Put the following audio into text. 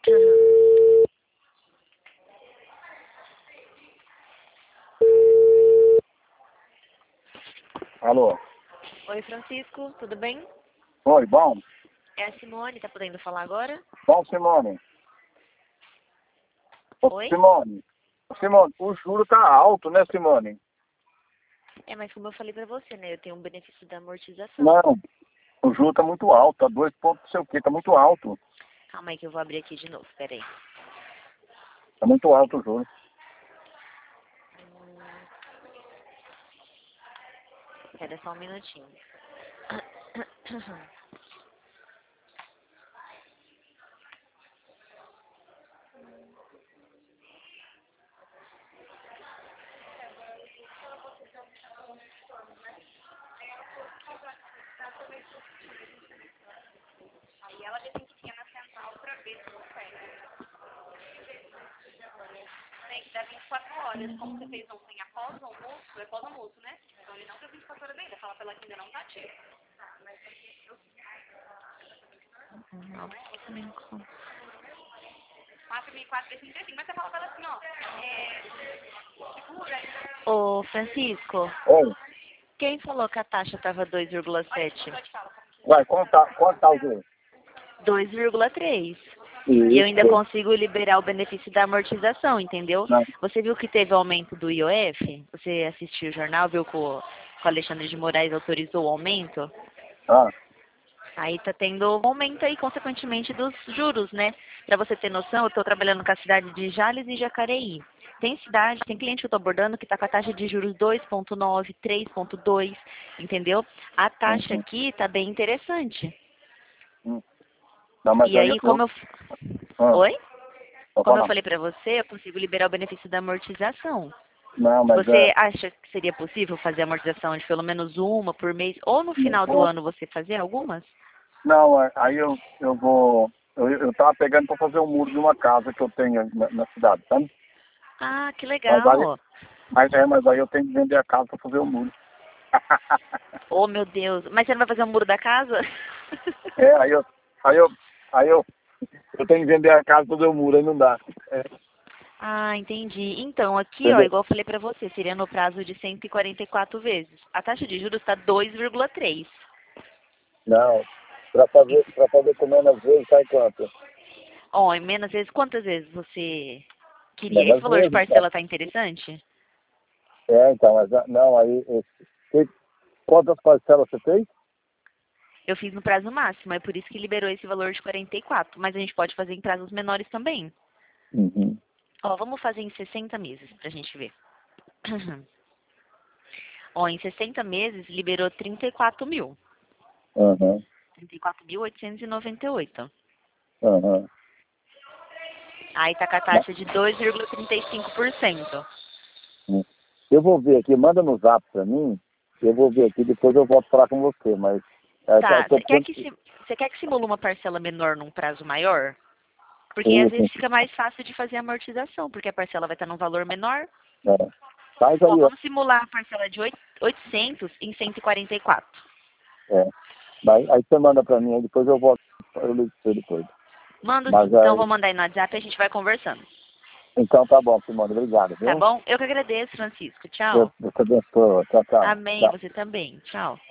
Alô? Oi, Francisco, tudo bem? Oi, bom? É a Simone, tá podendo falar agora? Bom, Simone. Ô, Oi? Simone, o juro tá alto, né, Simone? É, mas como eu falei pra você, né? Eu tenho um benefício da amortização. Não, o juro tá muito alto, tá 2 pontos, não sei o quê, tá muito alto. Calma aí que eu vou abrir aqui de novo, peraí. Tá muito alto o juro. Espera só um minutinho. Aí ela tem que ir na central pra ver se consegue. Tem que dar 24 horas, como você fez ontem após o almoço, é após o almoço, né? Então ele não deu 24 horas ainda, fala pra ela que ainda não tá ativa. Não, 4.435, mas você fala pra ela assim, ó, Ô, Francisco, Oi, quem falou que a taxa tava 2,7? vai, quanto tá o juro? 2,3. E eu ainda Isso. consigo liberar o benefício da amortização, entendeu? Não. Você viu que teve aumento do IOF? Você assistiu o jornal, viu que o Alexandre de Moraes autorizou o aumento? Ah, Aí tá tendo um aumento aí, consequentemente, dos juros, né? Pra você ter noção, eu tô trabalhando com a cidade de Jales e Jacareí. Tem cidade, tem cliente que eu tô abordando que tá com a taxa de juros 2,9, 3,2, entendeu? A taxa uhum. aqui tá bem interessante. Não, mas E aí aí, como eu... ah, Oi? vou Como eu falar. falei pra você, eu consigo liberar o benefício da amortização. Não, mas Você acha que seria possível fazer a amortização de pelo menos uma por mês? Ou no final do ano você fazer algumas? não, aí eu vou, eu tava pegando pra fazer o muro de uma casa que eu tenho na cidade, sabe? Ah, que Mas aí, legal. mas aí eu tenho que vender a casa pra fazer o muro. Oh, meu Deus. Mas você não vai fazer o muro da casa? É, aí eu tenho que vender a casa pra fazer o muro, aí não dá. É, Ah, entendi. Então, aqui, ó, entendeu? igual eu falei pra você, seria no prazo de 144 vezes. A taxa de juros está 2,3. Não, pra fazer com menos vezes, sai quanto? Ó, em menos vezes, quantas vezes você queria? Esse Menos valor de vezes, tá? parcela tá interessante? É, então, mas não, aí, quantas parcelas você fez? Eu fiz no prazo máximo, é por isso que liberou esse valor de 44. Mas a gente pode fazer em prazos menores também. Uhum. Ó, vamos fazer em 60 meses pra gente ver. Ó, em 60 meses liberou 34 mil. Uhum. 34.898. Uhum. Aí tá com a taxa de 2,35%. Eu vou ver aqui, manda no zap pra mim, eu vou ver aqui, depois eu volto falar com você, mas Tá, você quer que simule uma parcela menor num prazo maior? Porque às vezes fica mais fácil de fazer a amortização, porque a parcela vai estar num valor menor. é. Faz Ó, aí, ó. vamos simular a parcela de 800 em 144. É. Aí você manda pra mim, aí depois eu volto, eu ligo pra você depois. Mando sim. Mas Então aí, vou mandar aí no WhatsApp e a gente vai conversando. então tá bom, Simone, obrigado, Tá viu? bom? Eu que agradeço, Francisco. Deus Tchau. te abençoe, tchau, tchau. Amém. Tchau. Você também. Tchau.